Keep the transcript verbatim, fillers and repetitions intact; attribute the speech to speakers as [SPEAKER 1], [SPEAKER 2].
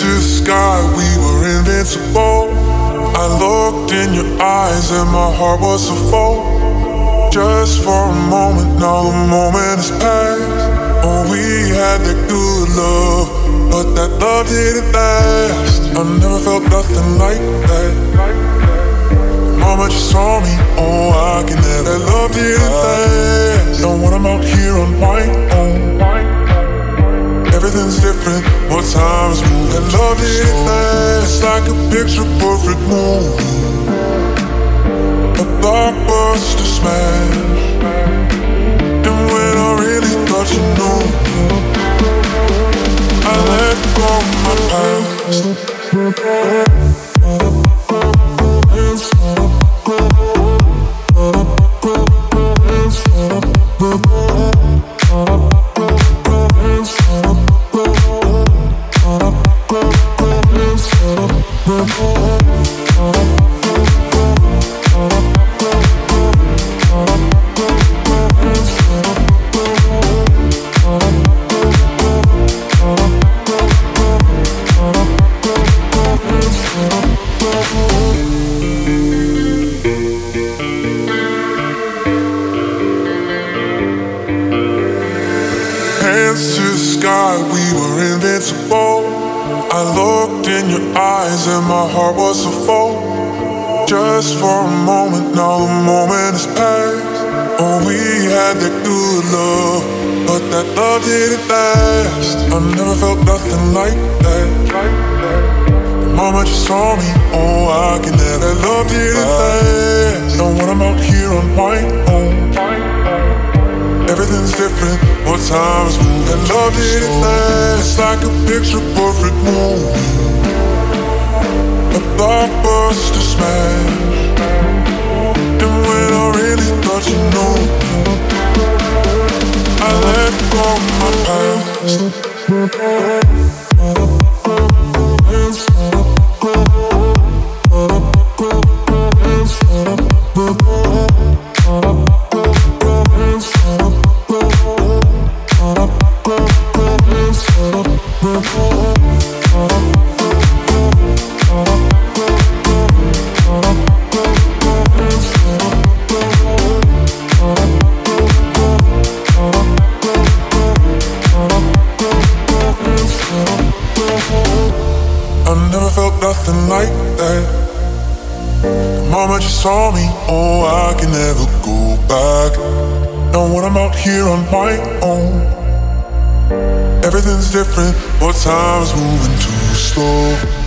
[SPEAKER 1] to the sky, we were invincible. I looked in your eyes and my heart was so full. Just for a moment, now the moment has passed. Oh, we had that good love, but that love didn't last. I never felt nothing like that. The moment you saw me, oh, I can never. That love didn't last. And when I'm out here on my own, everything's different, what time's moving. That love didn't last. It's like a picture perfect movie, a blockbuster smash. And when I really thought you knew, I let go of my past. Hands to the sky, we were invincible. I looked in your eyes and my heart was so full. Just for a moment, now the moment has passed. Oh, we had that good love, but that love didn't last. I never felt nothing like that. The moment you saw me, oh, I can never. That love didn't last. And when I'm out here on my own, everything's different, what time's moving. That love didn't last. It's like a picture perfect movie, a blockbuster smash. And when I really thought you knew, I let go of my past. I never felt nothing like that. The moment you saw me, oh, I can never go back. Now when I'm out here on my own, everything's different, but time's moving too slow.